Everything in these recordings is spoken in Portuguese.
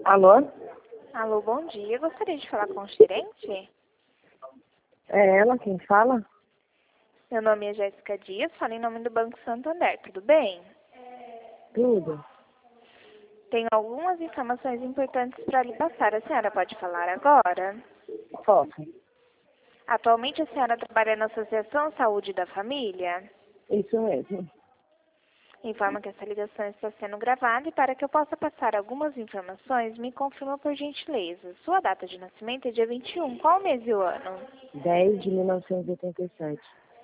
Alô? Alô, bom dia. Gostaria de falar com o gerente? É ela quem fala? Meu nome é Jéssica Dias, falo em nome do Banco Santander. Tudo bem? Tudo. Tenho algumas informações importantes para lhe passar. A senhora pode falar agora? Posso. Atualmente a senhora trabalha na Associação Saúde da Família? Isso mesmo. Informa que essa ligação está sendo gravada e para que eu possa passar algumas informações, me confirma por gentileza. Sua data de nascimento é dia 21. Qual o mês e o ano? 10 de 1987.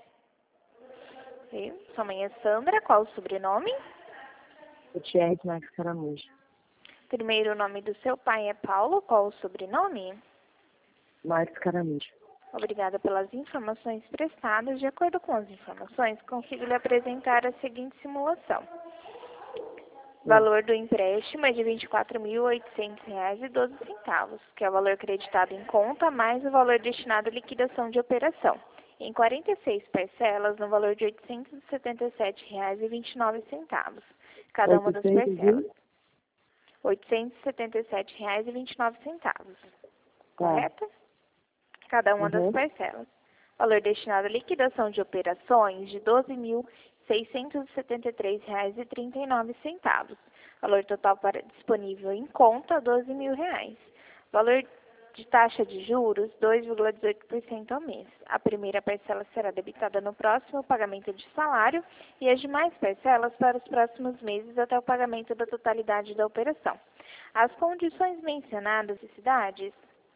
E sua mãe é Sandra. Qual o sobrenome? Gutierrez Marques Caramujo. Primeiro, o nome do seu pai é Paulo. Qual o sobrenome? Marques Caramujo. Obrigada pelas informações prestadas. De acordo com as informações, consigo lhe apresentar a seguinte simulação. O valor do empréstimo é de R$ 24.800,12, que é o valor creditado em conta, mais o valor destinado à liquidação de operação, em 46 parcelas, no valor de R$ 877,29. Cada uma das 800 parcelas. e... R$ 877,29. Tá. Correto? Cada uma das Uhum. parcelas. Valor destinado à liquidação de operações de R$ 12.673,39. Valor total disponível em conta, R$ 12.000. Valor de taxa de juros, 2,18% ao mês. A primeira parcela será debitada no próximo pagamento de salário e as demais parcelas para os próximos meses até o pagamento da totalidade da operação. As condições mencionadas e cidades.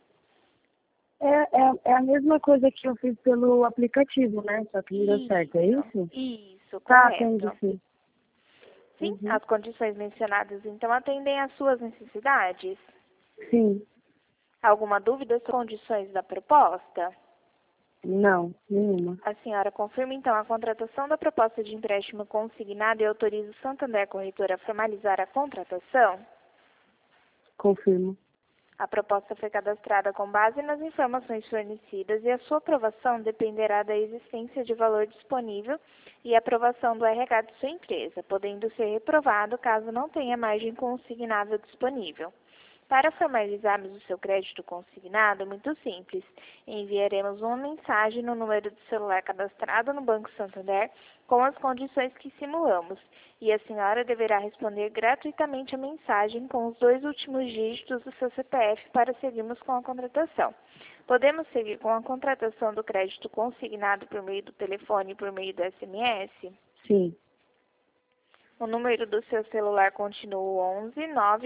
É a mesma coisa que eu fiz pelo aplicativo, né? Só que não deu certo, é isso? Isso, Tá, correto. entendi, sim. Sim, Uhum. as condições mencionadas então atendem às suas necessidades. Sim. Alguma dúvida sobre as condições da proposta? Não, nenhuma. A senhora confirma então a contratação da proposta de empréstimo consignado e autoriza o Santander Corretora a formalizar a contratação? Confirmo. A proposta foi cadastrada com base nas informações fornecidas e a sua aprovação dependerá da existência de valor disponível e aprovação do RH de sua empresa, podendo ser reprovado caso não tenha margem consignável disponível. Para formalizarmos o seu crédito consignado, muito simples. Enviaremos uma mensagem no número de celular cadastrado no Banco Santander com as condições que simulamos, e a senhora deverá responder gratuitamente a mensagem com os 2 últimos dígitos do seu CPF para seguirmos com a contratação. Podemos seguir com a contratação do crédito consignado por meio do telefone e por meio do SMS? Sim. O número do seu celular continua o 11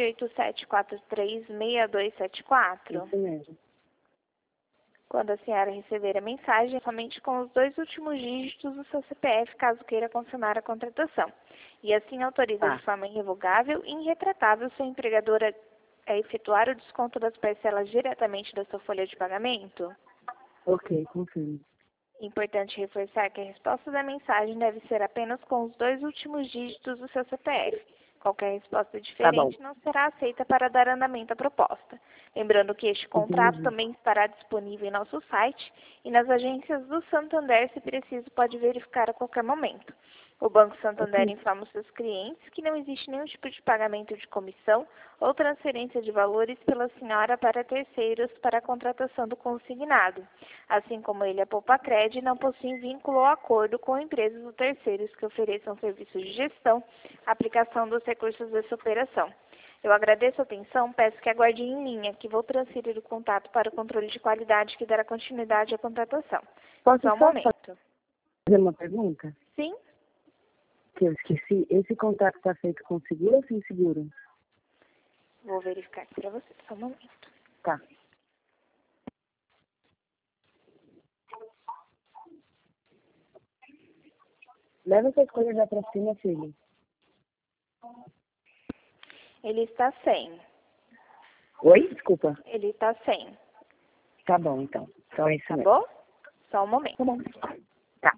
98743 6274. Isso mesmo. Quando a senhora receber a mensagem, somente com os 2 últimos dígitos do seu CPF, caso queira confirmar a contratação. E assim autoriza de forma irrevogável e irretratável sua empregadora a efetuar o desconto das parcelas diretamente da sua folha de pagamento? Ok, confirmo. Importante reforçar que a resposta da mensagem deve ser apenas com os 2 últimos dígitos do seu CPF. Qualquer resposta diferente não será aceita para dar andamento à proposta. Lembrando que este contrato Entendi. também estará disponível em nosso site e nas agências do Santander, se preciso, pode verificar a qualquer momento. O Banco Santander informa os seus clientes que não existe nenhum tipo de pagamento de comissão ou transferência de valores pela senhora para terceiros para a contratação do consignado, assim como ele, a Poupacred, não possui vínculo ou acordo com empresas ou terceiros que ofereçam serviços de gestão, aplicação dos recursos dessa operação. Eu agradeço a atenção, peço que aguarde em linha, que vou transferir o contato para o controle de qualidade que dará continuidade à contratação. Posso Só um só momento. fazer uma pergunta? Sim? Que eu esqueci. Esse contrato está feito com seguro ou sem seguro? Vou verificar aqui para você. Só um momento. Tá. Leva essas coisas já pra cima, filho. Ele está sem. Oi? Desculpa. Ele está sem. Tá bom, então. Então é isso Tá mesmo. bom? Só um momento. Tá bom. Tá.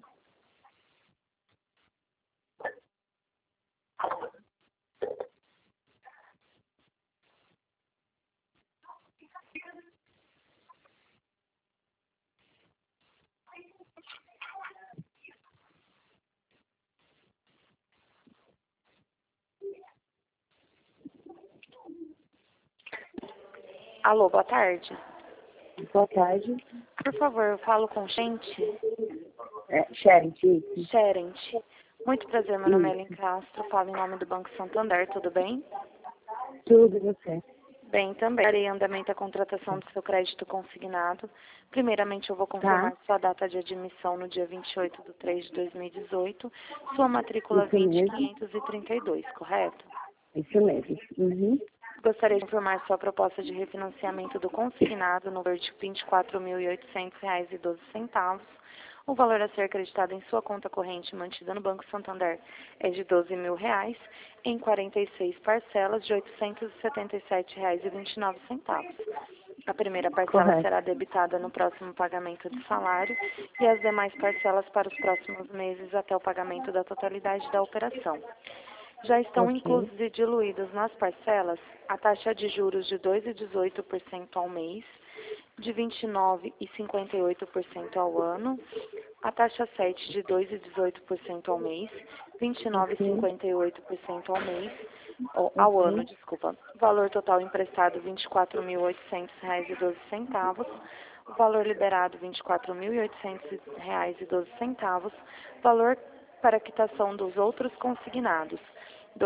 Alô, boa tarde. Boa tarde. Por favor, eu falo com gente? Sharon, isso. Gerente. Muito prazer, meu nome é Ellen Castro, falo em nome do Banco Santander, tudo bem? Tudo e você. Bem, também. Darei andamento à contratação do seu crédito consignado. Primeiramente, eu vou confirmar sua data de admissão no dia 28/3/2018, sua matrícula Isso mesmo. 20532, correto? Isso mesmo. Uhum. Gostaria de informar sua proposta de refinanciamento do consignado no valor de R$ 24.800,12. O valor a ser acreditado em sua conta corrente mantida no Banco Santander é de R$ 12.000, em 46 parcelas de R$ 877,29. A primeira parcela Correto. será debitada no próximo pagamento de salário e as demais parcelas para os próximos meses até o pagamento da totalidade da operação. Já estão Ok. inclusos e diluídos nas parcelas a taxa de juros de 2,18% ao mês, de 29,58% ao ano, a taxa 7 de 2,18% ao mês, 29,58% ao mês, ou ao ano, desculpa. Valor total emprestado R$ 24.800,12. O valor liberado R$ 24.800,12. Valor para quitação dos outros consignados R$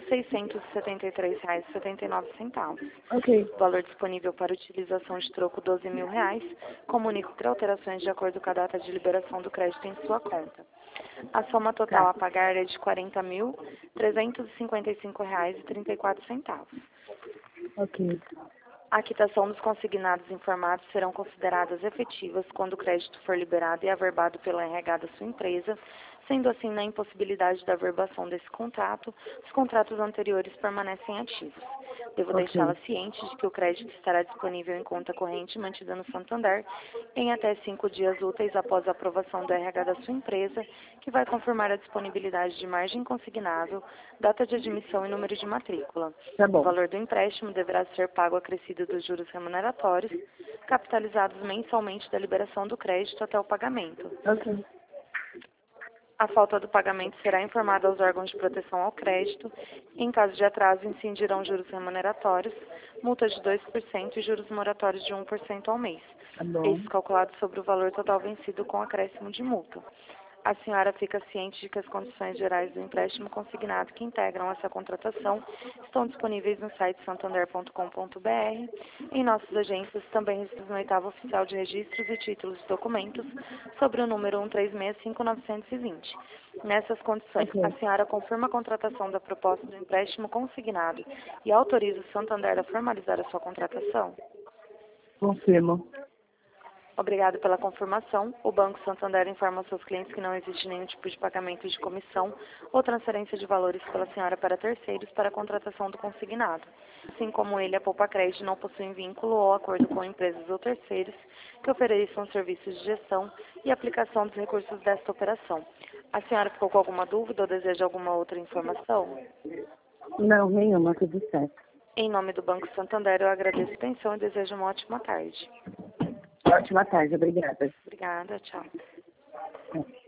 12.673,79. Ok. Valor disponível para utilização de troco R$ 12.000. Comunico por alterações de acordo com a data de liberação do crédito em sua conta. A soma total a pagar é de R$ 40.355,34. Ok. A quitação dos consignados informados serão consideradas efetivas quando o crédito for liberado e averbado pelo RH da sua empresa. Sendo assim, na impossibilidade da averbação desse contrato, os contratos anteriores permanecem ativos. Devo deixá-la ciente de que o crédito estará disponível em conta corrente mantida no Santander em até 5 dias úteis após a aprovação do RH da sua empresa, que vai confirmar a disponibilidade de margem consignável, data de admissão e número de matrícula. Tá O bom. valor do empréstimo deverá ser pago acrescido dos juros remuneratórios, capitalizados mensalmente da liberação do crédito até o pagamento. Ok. A falta do pagamento será informada aos órgãos de proteção ao crédito. Em caso de atraso, incidirão juros remuneratórios, multa de 2% e juros moratórios de 1% ao mês. Tá bom. Esses calculados sobre o valor total vencido com acréscimo de multa. A senhora fica ciente de que as condições gerais do empréstimo consignado que integram essa contratação estão disponíveis no site santander.com.br. Em nossas agências também registrados no 8º Oficial de Registros e Títulos de Documentos sobre o número 1365920. Nessas condições, a senhora confirma a contratação da proposta do empréstimo consignado e autoriza o Santander a formalizar a sua contratação? Confirmo. Obrigado pela confirmação. O Banco Santander informa aos seus clientes que não existe nenhum tipo de pagamento de comissão ou transferência de valores pela senhora para terceiros para a contratação do consignado. Assim como ele, a Poupa Crédito não possui vínculo ou acordo com empresas ou terceiros que ofereçam serviços de gestão e aplicação dos recursos desta operação. A senhora ficou com alguma dúvida ou deseja alguma outra informação? Não, nenhuma, tudo certo. Em nome do Banco Santander, eu agradeço a atenção e desejo uma ótima tarde. Ótima tarde, obrigada. Obrigada, tchau.